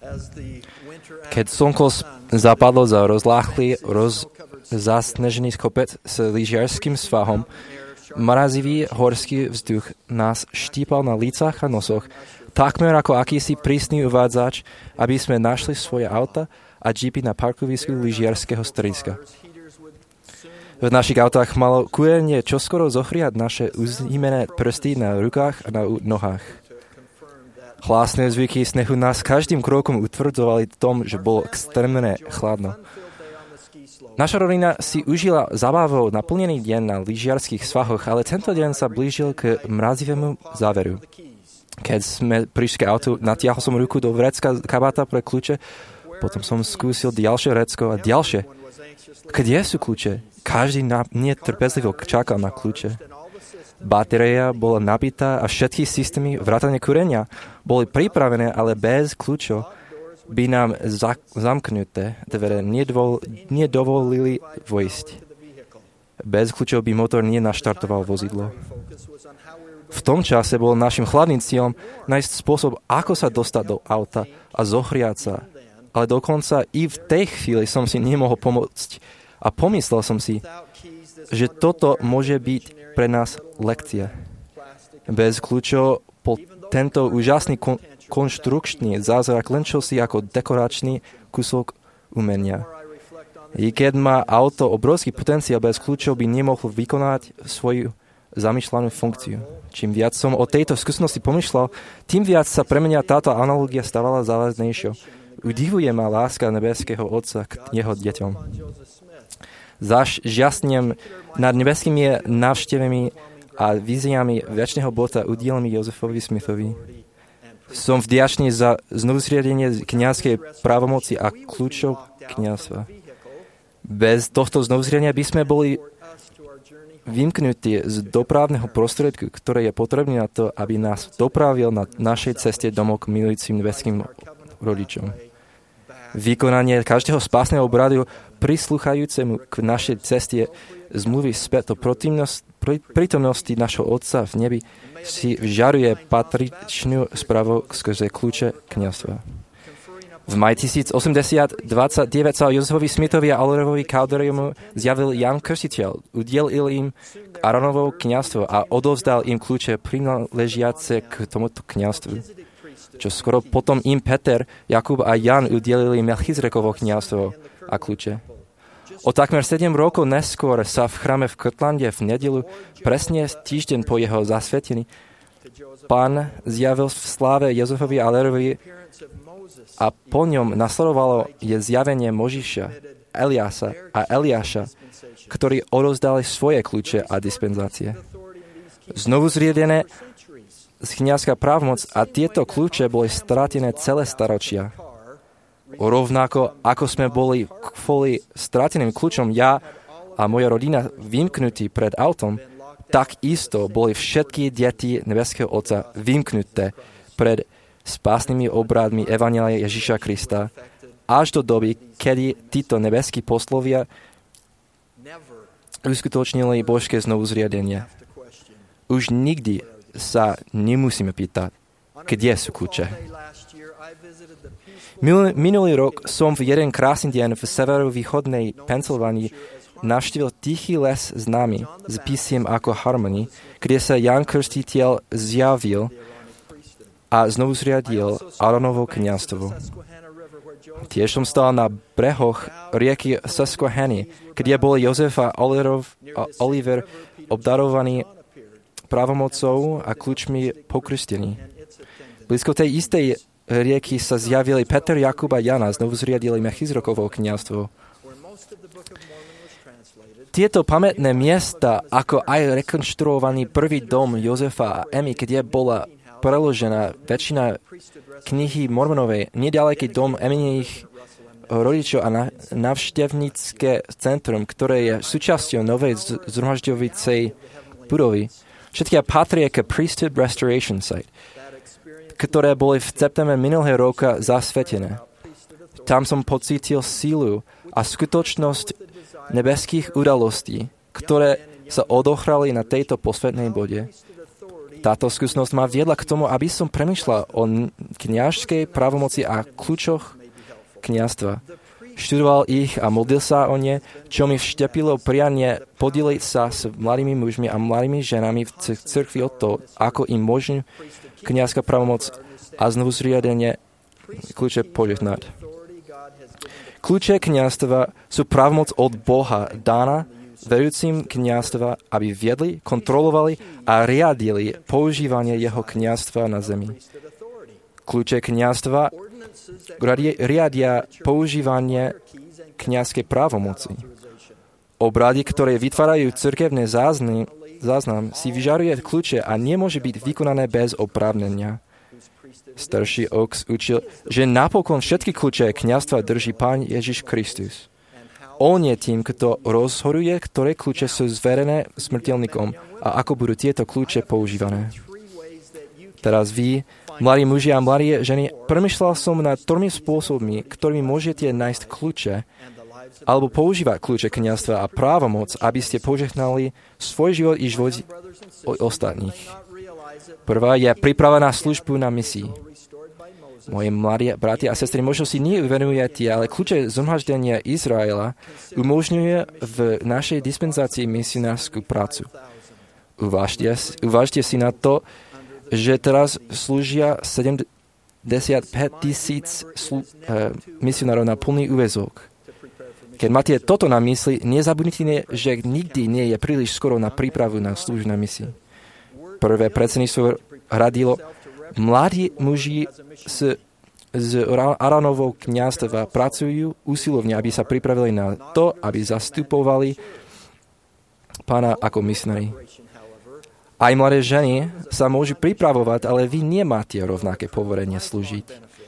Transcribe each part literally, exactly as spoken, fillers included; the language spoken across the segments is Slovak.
Keď slnko zapadlo za rozláchly, rozzasnežený kopec s lyžiarským svahom, mrazivý horský vzduch nás štípal na lícach a nosoch, takmer ako akýsi prísny uvádzač, aby sme našli svoje auta a džípy na parkovisku lyžiarského strediska. V našich autách malo kúrenie čoskoro zochriať naše uzímené prsty na rukách a na nohách. Hlásne zvyky snehu nás každým krokom utvrdzovali v tom, že bolo extrémne chladno. Naša rodina si užila zabávou naplnený deň na lyžiarských svahoch, ale tento deň sa blížil k mrazivému záveru. Keď sme prišli k autu, natiahol som ruku do vrecka kabáta pre kľúče, potom som skúsil ďalšie vrecko a ďalšie. Kde sú kľúče? Každý netrpezlivo čakal na kľúče. Batéria bola nabitá a všetky systémy vrátane kúrenia boli pripravené, ale bez kľúčov by nám za- zamknuté dvere nedovol- nedovolili vojsť. Bez kľúčov by motor nenaštartoval vozidlo. V tom čase bol našim hlavným cieľom nájsť spôsob, ako sa dostať do auta a zohriať sa. Ale dokonca i v tej chvíli som si nemohol pomôcť. A pomyslel som si, že toto môže byť pre nás lekcia. Bez kľúčov po tento úžasný kon- konštrukčný zázrak len čosi ako dekoračný kúsok umenia. I keď má auto obrovský potenciál, bez kľúčov by nemohol vykonať svoju zamýšľanú funkciu. Čím viac som o tejto skúsenosti pomýšľal, tým viac sa pre mňa táto analogia stávala závaznejšou. Udivuje ma láska nebeského Otca k jeho deťom. Zažasnem nad nebeskými návštevami a víziami večného Boha udielenými Jozefovi Smithovi. Som vďačný za znovuzriadenie kňazskej právomoci a kľúčov kňazstva. Bez tohto znovuzriadenia by sme boli vymknutí z dopravného prostriedku, ktoré je potrebné na to, aby nás dopravil na našej ceste domov k milujúcim nebeským rodičom. Vykonanie každého spásneho obradu prislúchajúcemu k našej ceste zmluvy späť do prítomnosti našho Otca v nebi si vžaruje patričnú správu skrze kľúče kňazstva. V maji tisícosemdesiatdvadeväť sa Jozefovi Smithovi a Oliverovi Cowderymu zjavil Jan Krstiteľ, udielil im Áronovo kňazstvo a odovzdal im kľúče prináležiace k tomuto kňazstvu. Čo skoro potom im Peter, Jakub a Jan udielili Melchizrekovo kňazstvo a kľúče. O takmer sedem rokov neskôr sa v chráme v Kirtlande v nedeľu, presne týždeň po jeho zasvetení, Pán zjavil v sláve Jozefovi a Lérovi a po ňom nasledovalo je zjavenie Možiša, Eliáša a Eliáša, ktorí odovzdali svoje kľúče a dispenzácie. Znovu zriedené kňazská právomoc a tieto kľúče boli stratené celé staročia. Rovnako ako sme boli kvôli strateným kľúčom ja a moja rodina vymknutí pred autom, tak isto boli všetky deti nebeského Otca vymknuté pred spásnymi obradmi Evanjelia Ježiša Krista až do doby, kedy títo nebeskí poslovia uskutočnili božské znovuzriadenie. Už nikdy sa nemusíme pýtať, kde sú kľúče. Minulý rok som v jeden krásny deň v severovýchodnej Pensylvánii navštívil tichý les s nami, s písiem ako Harmony, kde sa Jan Krstiteľ zjavil a znovu zriadil Áronovo kňazstvo. Tiež som stál na brehoch rieky Susquehanny, kde bol Jozef a Oliver obdarovaní právomocou a kľúčmi pokrstení. Blízko tej istej rieky sa zjavili Peter, Jakub a Jana, znovu zriadili Melchizrekovo kňazstvo. Tieto pamätné miesta, ako aj rekonštruovaný prvý dom Jozefa a Emmy, kde bola preložená väčšina knihy Mormonovej, nedaleký dom Eminých rodičov a navštevnícke centrum, ktoré je súčasťou novej zhromažďovacej budovy, všetky patria k Priesthood Restoration Site, ktoré boli v septembri minulého roka zasvetené. Tam som pocítil sílu a skutočnosť nebeských udalostí, ktoré sa odohrali na tejto posvetnej bode. Táto skúsenosť ma viedla k tomu, aby som premýšľal o kňažskej právomoci a kľúčoch kňazstva. Študoval ich a modlil sa o ne, čo mi vštepilo prianie podeliť sa s mladými mužmi a mladými ženami v cirkvi o to, ako im možno kňazská právomoc a znovu zriadenie kľúče požehnať. Kľúče kňazstva sú právomoc od Boha dána verujúcim kňazstva, aby viedli, kontrolovali a riadili používanie jeho kňazstva na zemi. Kľúče kňazstva riadia používanie kňazskej právomoci. Obrady, ktoré vytvárajú cirkevné záznam, záznam, si vyžaruje kľúče a nemôže byť vykonané bez oprávnenia. Starší Oaks učil, že napokon všetky kľúče kňazstva drží Pán Ježiš Kristus. On je tým, kto rozhoduje, ktoré kľúče sú zverené smrteľníkom a ako budú tieto kľúče používané. Teraz vy, mladí muži a mladé ženy, premýšľal som nad tromi spôsobmi, ktorými môžete nájsť kľúče alebo používať kľúče kňazstva a právomoc, aby ste požehnali svoj život i život ostatných. Prvá je príprava na službu na misii. Moje mladí bratia a sestry možno si neuvedomujete, ale kľúče zhromaždenia Izraela umožňuje v našej dispenzácii misionárskú prácu. Uvážte, uvážte si na to, že teraz slúžia sedemdesiatpäť tisíc slu- uh, misionárov na plný úväzok. Keď máte toto na mysli, nezabudnite, že nikdy nie je príliš skoro na prípravu na službu na misii. Prvé predsedníctvo radilo, mladí muži z, z Arónovho kňazstva pracujú usilovne, aby sa pripravili na to, aby zastupovali Pána ako misionári. Aj mladé ženy sa môžu pripravovať, ale vy nemáte rovnaké poverenie slúžiť.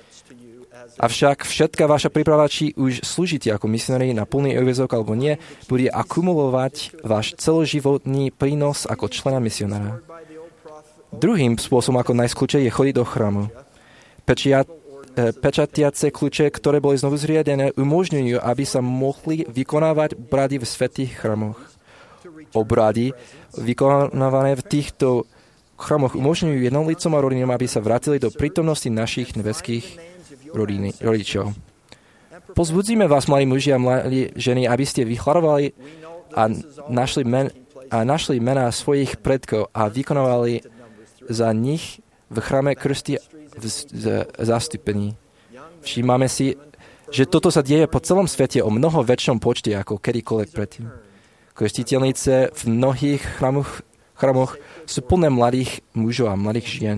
Avšak všetká vaša príprava, či už slúžite ako misionári na plný úväzok alebo nie, bude akumulovať váš celoživotný prínos ako člena misionára. Druhým spôsobom, ako nájsť kľúče, je chodiť do chrámu. Pečiat, e, pečatiace kľúče, ktoré boli znovu zriadené, umožňujú, aby sa mohli vykonávať obrady v svätých chrámoch. Obrady vykonávané v týchto chrámoch umožňujú jednotlivcom a rodinám, aby sa vrátili do prítomnosti našich nebeských rodiny, rodičov. Pozbudzíme vás, mladí muži a mladí ženy, aby ste vychladovali a našli, men, a našli mená svojich predkov a vykonávali za nich v chráme krsti v zastúpení. Všímame si, že toto sa deje po celom svete o mnoho väčšom počte ako kedykoľvek predtým. Krstiteľnice v mnohých chrámoch, chrámoch sú plné mladých mužov a mladých žien.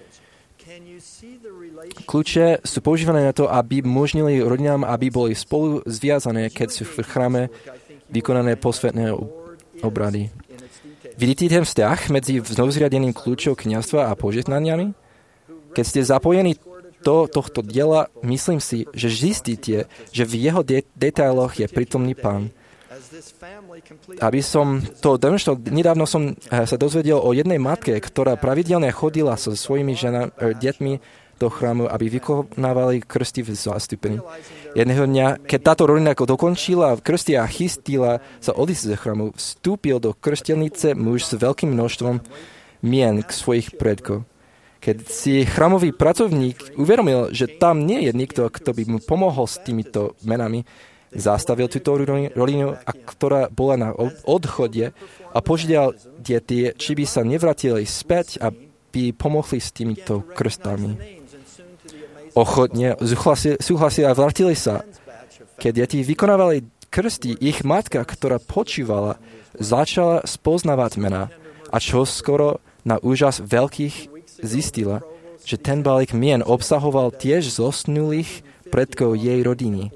Kľúče sú používané na to, aby umožnili rodinám, aby boli spolu zviazané, keď sú v chráme vykonané posvetné obrady. Vidíte ten vzťah medzi znovuzriadeným kľúčom kňazstva a požehnaniami? Keď ste zapojení do tohto diela, myslím si, že zistíte, že v jeho de- detailoch je prítomný Pán. Aby som to demonstroval, nedávno som sa dozvedel o jednej matke, ktorá pravidelne chodila so svojimi žena, er, deťmi do chrámu, aby vykonávali krsty v zastúpení. Jedného dňa, keď táto rodina dokončila krsty a chystila sa odísť z chrámu, vstúpil do krstelnice muž s veľkým množstvom mien k svojich predkov. Keď si chrámový pracovník uvedomil, že tam nie je nikto, kto by mu pomohol s týmito menami, zastavil túto rodinu, ktorá bola na odchode a požiadal deti, či by sa nevrátili späť, aby pomohli s týmito krstami. Ochotne súhlasili a vrátili sa. Keď deti vykonávali krsty, ich matka, ktorá počúvala, začala spoznávať mená a čo skoro na úžas veľkých zistila, že ten balík mien obsahoval tiež zosnulých predkov jej rodiny.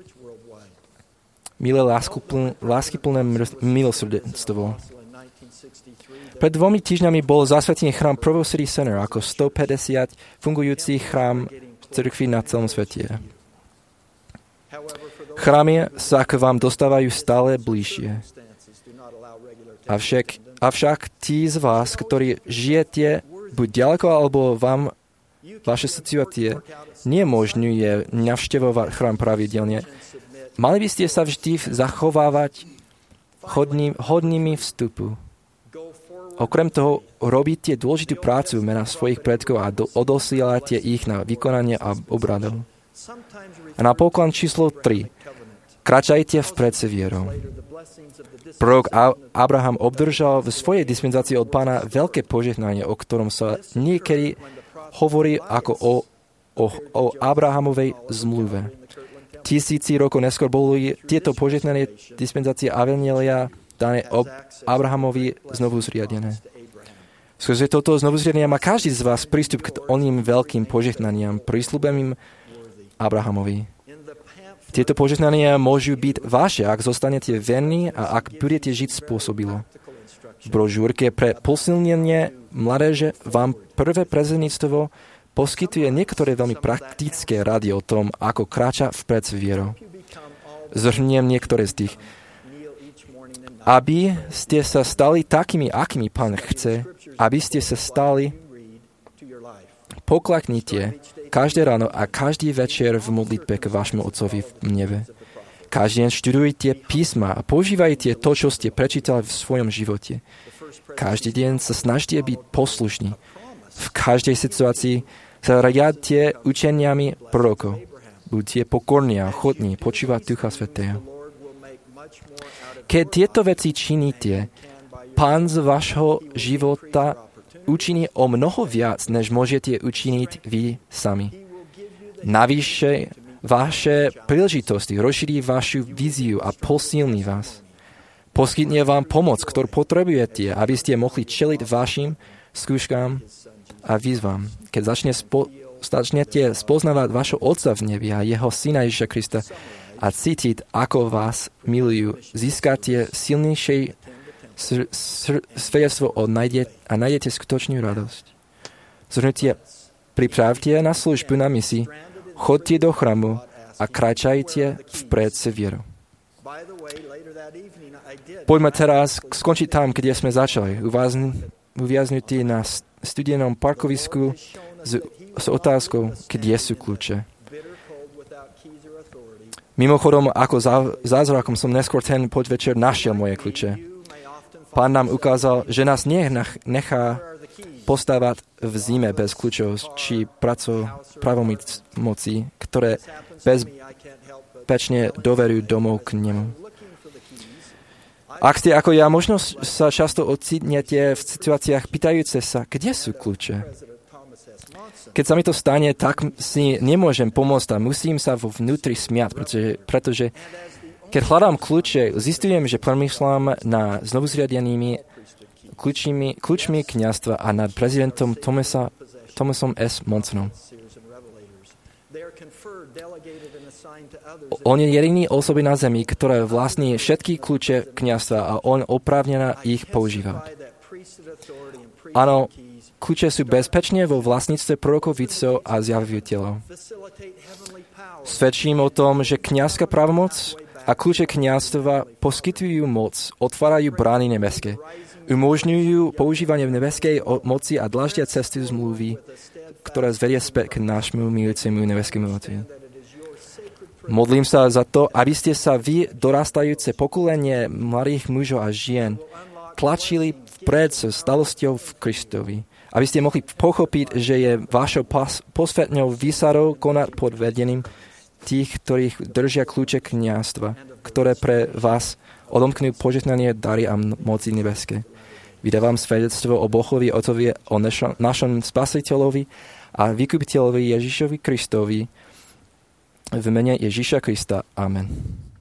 Milé láskyplné milosrdenstvo. Pred dvomi týždňami bol zasvetený chrám Provo City Center ako stopäťdesiat fungujúci chrám cirkvi na celom svete. Chrámy sa k vám dostávajú stále bližšie. Avšak, avšak tí z vás, ktorí žijete buď ďaleko, alebo vám vaše situácie nemožňuje navštevovať chrám pravidelne, mali by ste sa vždy zachovávať hodný, hodnými vstupu. Okrem toho robíte dôležitú prácu v menách svojich predkov a do, odosielate ich na vykonanie a obradov. A napokon číslo tri. Kračajte vpred s vierou. Prorok Abraham obdržal v svojej dispenzácii od Pána veľké požehnanie, o ktorom sa niekedy hovorí ako o, o, o Abrahamovej zmluve. Tisíci rokov neskôr boli tieto požehnané dispenzácie Evanjelia dané ob Abrahamovi znovu zriadené. Skrze toto znovu zriadenia má každý z vás prístup k oným veľkým požehnaniam, prísľubeným Abrahamovi. Tieto požehnania môžu byť vaše, ak zostanete verní a ak budete žiť spôsobilo. V brožúrke pre posilnenie mládeže vám prvé predsedníctvo poskytuje niektoré veľmi praktické rady o tom, ako kráča vpred s vierou. Zhrniem niektoré z tých. Aby ste sa stali takými, akými Pán chce, aby ste sa stali, poklaknite každé ráno a každý večer v modlitbe k vášmu Otcovi v nebe. Každý deň študujte písma a používajte to, čo ste prečítali v svojom živote. Každý deň sa snažte byť poslušní. V každej situácii sa riadte učeniami prorokov. Buďte pokorní a ochotní počúvať Ducha Svätého. Keď tieto veci činíte, Pán z vašho života učiní o mnoho viac, než môžete učiniť vy sami. Navyše vaše príležitosti, rozšíri vašu víziu a posilní vás. Poskytne vám pomoc, ktorú potrebujete, aby ste mohli čeliť vašim skúškám a výzvam. Keď začne spo, začnete spoznávať vašho Otca v nebi a jeho Syna Ježiša Krista a cítiť, ako vás milujú, získate silnejšie svedectvo a nájdete skutočnú radosť. Zhrnutie, pripravte na službu na misii, chodte do chrámu a kráčajte vpred s vierou. Poďme teraz skončiť tam, kde sme začali. Uviaznutí na studenom parkovisku s, s otázkou, kde sú kľúče. Mimochodom, ako zázrakom som neskôr ten podvečer našiel moje kľúče. Pán nám ukázal, že nás nechá postávať v zime bez kľúčov či pravomocí, ktoré bezpečne doverujú domov k nemu. Ak ste ako ja, možno sa často ocitnete v situáciách pýtajúce sa, kde sú kľúče? Keď sa mi to stane, tak si nemôžem pomôcť a musím sa vo vnútri smiať, pretože, pretože keď hľadám kľúče, zistujem, že premýšľam na znovuzriadenými kľúčmi, kľúčmi kňazstva a nad prezidentom Thomasa, Thomasom S. Monsonom. On je jediný osoby na zemi, ktoré vlastní všetky kľúče kňazstva a on oprávnená ich používa. Áno, kľúče sú bezpečne vo vlastníctve prorokov, vidcov a zjaviteľov. Svedčím o tom, že kňazská právomoc a kľúče kňazstva poskytujú moc, otvárajú brány nebeské, umožňujú používanie nebeskej moci a dláždia cestu zmluvy, ktorá zvedie späť k nášmu milujúcemu nebeskému Otcovi. Modlím sa za to, aby ste sa vy, dorastajúce pokolenie mladých mužov a žien, tlačili vpred so stalosťou v Kristovi. Aby ste mohli pochopiť, že je vašou posvetnou výsadou konať pod vedením tých, ktorých držia kľúče kňazstva, ktoré pre vás odomknú požehnanie, dary a moci nebeské. Vydávam svedectvo o Bohovi, Otcovi, o našom, našom Spasiteľovi a Vykupiteľovi Ježišovi Kristovi v mene Ježiša Krista. Amen.